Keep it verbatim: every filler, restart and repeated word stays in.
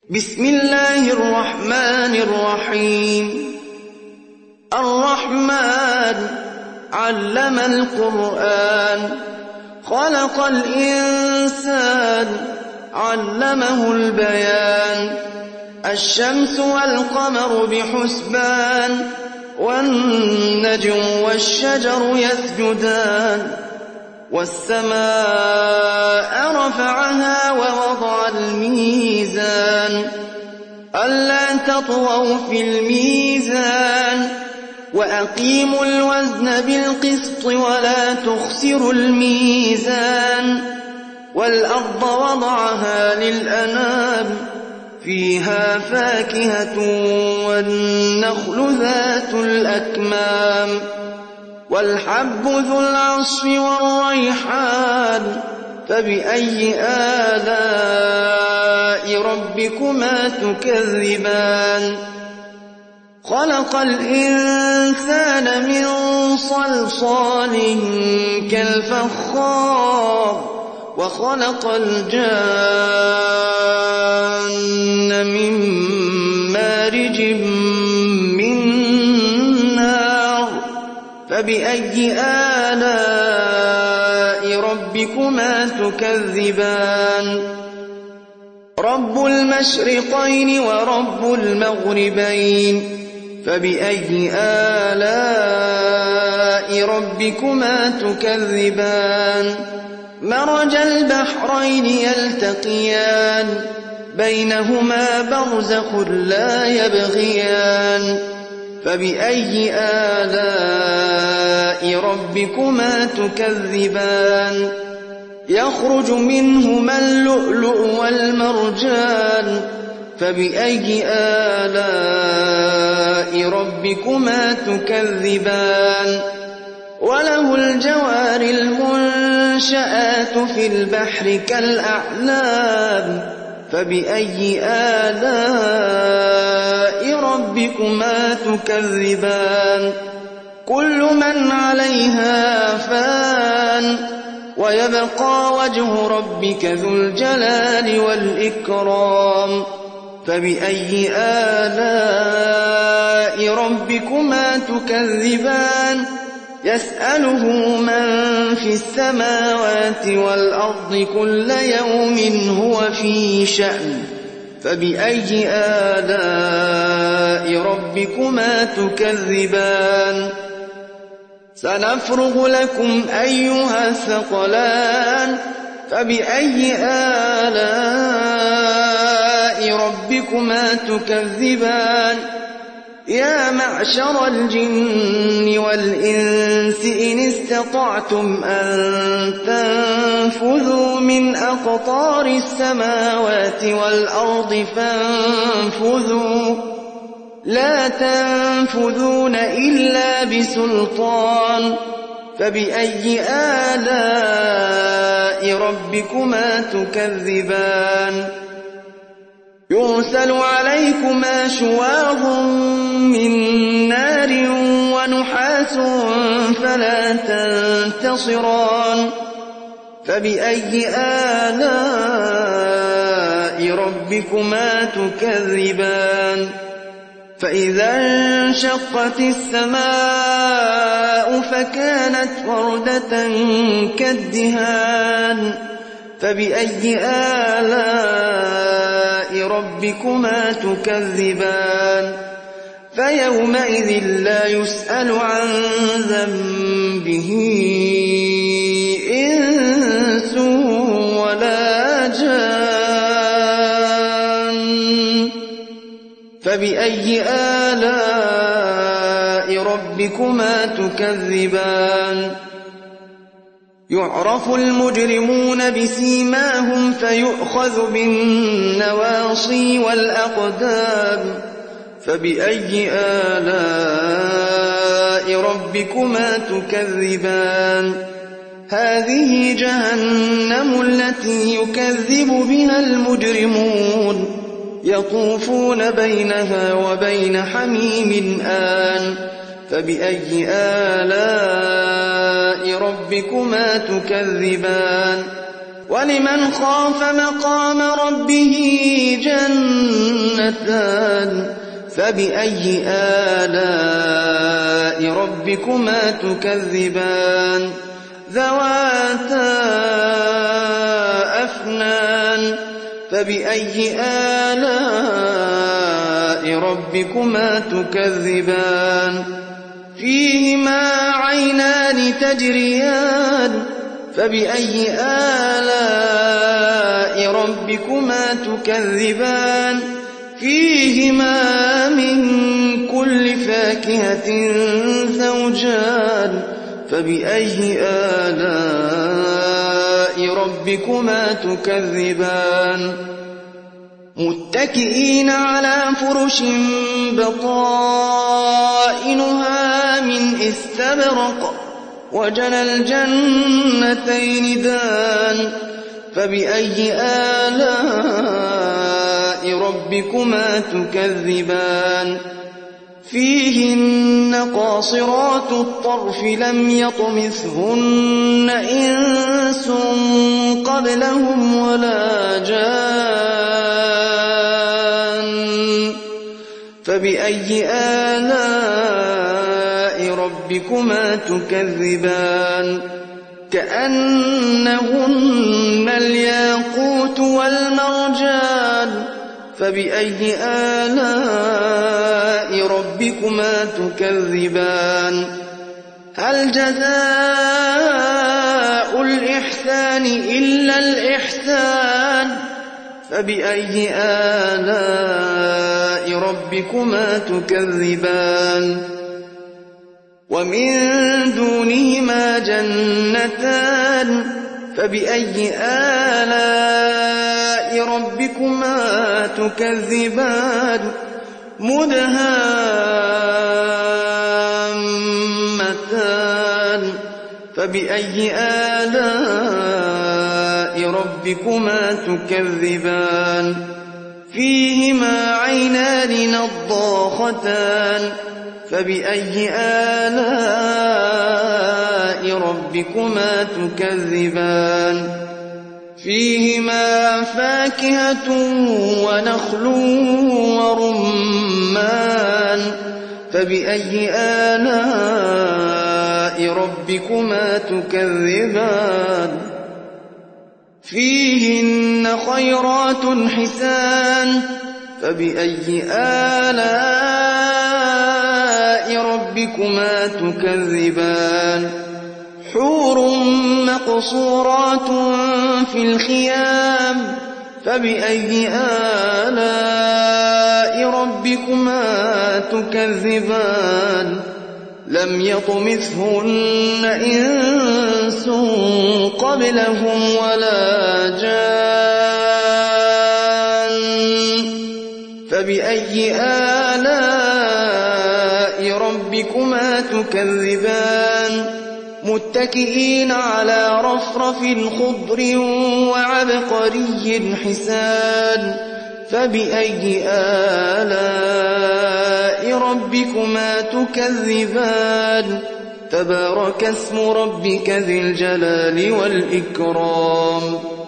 بسم الله الرحمن الرحيم الرحمن علم القرآن خلق الإنسان علمه البيان الشمس والقمر بحسبان والنجم والشجر يسجدان والسماء رفعها ووضع الميزان ألا تطغوا في الميزان وأقيموا الوزن بالقسط ولا تخسروا الميزان والأرض وضعها للأنام فيها فاكهة والنخل ذات الأكمام والحب ذو العصف والريحان فبأي آلاء ربكما تكذبان خلق الإنسان من صلصال كالفخار وخلق الجان من مارج من نار فبأي آلاء ربكما تكذبان رب المشرقين ورب المغربين فبأي آلاء ربكما تكذبان مرج البحرين يلتقيان بينهما برزخ لا يبغيان فبأي آلاء ربكما تكذبان يخرج منهما اللؤلؤ والمرجان فبأي آلاء ربكما تكذبان وله الجوار المنشآت في البحر كالأعلام فبأي آلاء ربكما تكذبان كل من عليها فان ويبقى وجه ربك ذو الجلال والإكرام فبأي آلاء ربكما تكذبان يسأله من في السماوات والأرض كل يوم هو في شأن فبأي آلاء ربكما تكذبان سنفرغ لكم أيها الثقلان فبأي آلاء ربكما تكذبان يا معشر الجن والإنس إن استطعتم أن تنفذوا من أقطار السماوات والأرض فانفذوا لا تنفذون إلا بسلطان فبأي آلاء ربكما تكذبان يرسل عليكما شواظ من نار ونحاس فلا تنتصران فبأي آلاء ربكما تكذبان فإذا انشقت السماء فكانت وردة كالدهان فبأي آلاء ربكما تكذبان فيومئذ لا يسأل عن ذنبه إنس ولا جان فبأي آلاء ربكما تكذبان يعرف المجرمون بسيماهم فيؤخذ بالنواصي والأقدام فبأي آلاء ربكما تكذبان هذه جهنم التي يكذب بها المجرمون يطوفون بينها وبين حميم آن فبأي آلاء ربكما تكذبان ولمن خاف مقام ربه جنتان فبأي آلاء ربكما تكذبان ذواتا أفنان فبأي آلاء ربكما تكذبان فيهما عينان تجريان فبأي آلاء ربكما تكذبان فيهما من كل فاكهة زوجان فبأي آلاء ربكما تكذبان متكئين على فرش بطائنها من استبرق وجنى الجنتين دان فبأي آلاء ربكما تكذبان فيهن قاصرات الطرف لم يطمثهن إنس قبلهم ولا جان فبأي آلاء ربكما تكذبان كأنهن الياقوت والمرجان فبأي آلاء ربكما تكذبان هل جزاء الإحسان إلا الإحسان فبأي آلاء ربكما تكذبان ومن دونهما جنتان فبأي آلاء ربكما تكذبان مدهامتان فبأي آلاء ربكما تكذبان فيهما عينان نضاختان فبأي آلاء ربكما تكذبان فيهما فاكهة ونخل ورمان فبأي آلاء ربكما تكذبان فيهن خيرات حسان فبأي آلاء ربكما تكذبان حور مقصورات في الخيام فبأي آلاء ربكما تكذبان لم يطمثهن إنس قبلهم ولا جان فبأي آلاء ربكما تكذبان متكئين على رفرف خضر وعبقري حسان فبأي آلاء ربكما تكذبان تبارك اسم ربك ذي الجلال والإكرام